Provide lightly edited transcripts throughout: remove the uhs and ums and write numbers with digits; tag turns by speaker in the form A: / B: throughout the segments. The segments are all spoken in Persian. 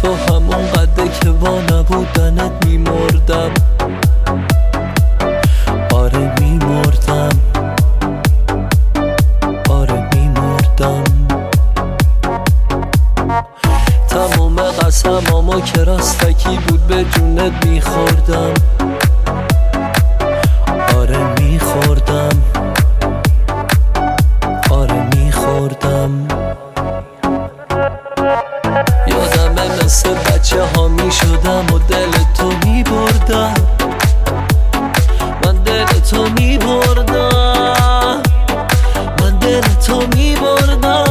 A: تو همون قده که با نبودنت میمردم. آره میمردم، آره میمردم. تمام قسمامو که راستکی بود به جونت میخوردم. آره میخوردم، آره میخوردم. یادمه مثل بچه ها میشدم و دل تو میبردم. من دل تو میبردم، من دل تو میبردم.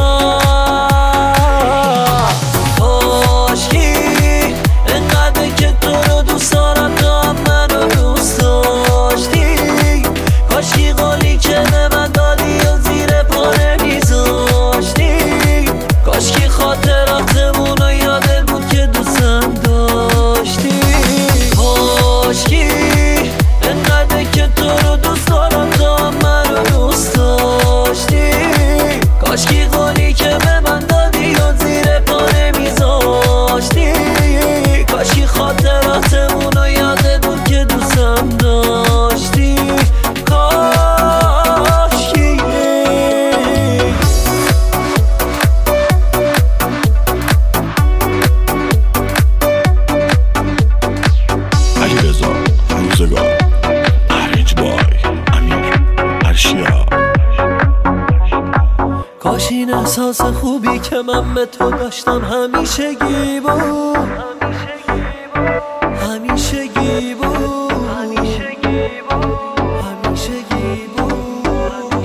A: کاشکی انقدر که تو رو دوست دارم تو هم منو دوست داشتی. کاشکی قولی که به من دادی و زیر پا نمیذاشتی. کاشکی خاطراتمون رو یادت بود که دوستم داشتی. کاشکی انقدر که تو رو دوست دارم تو هم منو دوست داشتی. کاشکی قولی که به من دادی و زیر پا نمیذاشتی. کاشکی خاطراتمون رو یادت بود که دوستم داشتی. کاشکی
B: علیرضا روزگار، ارنج بای امیر ارشیا.
A: کاش این احساس خوبی که من به تو داشتم همیشگی بود، همیشگی بود، همیشگی بود.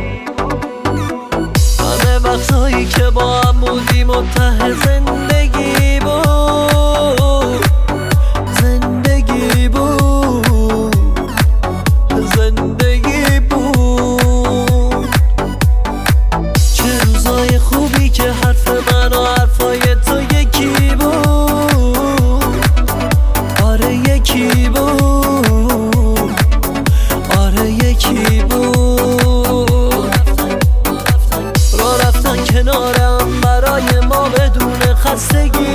A: همه وقتایی که با هم بودیم و ته زندگی بود، زندگی بود، زندگی بود. چه روزای خوبی که حرف من و حرفای تو یکی بود. آره یکی بود، آره یکی بود. راه رفتن کنارم برای ما بدون خستگی